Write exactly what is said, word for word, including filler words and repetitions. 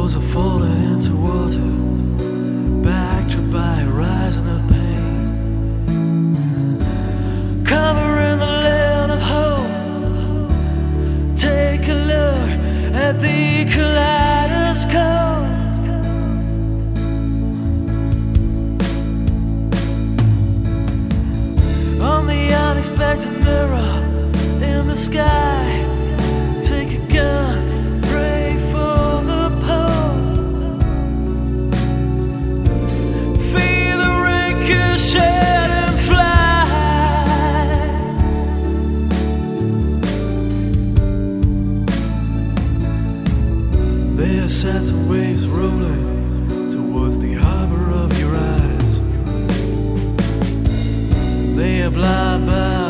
Walls are falling into water, backtracked by a horizon of pain, covering the land of hope. Take a look at the kaleidoscope. On the unexpected mirror in the sky, take a gun, pray for the Pope. Feel the ricochet and fly. There are satin waves rolling towards the harbor of your eyes. They are blind by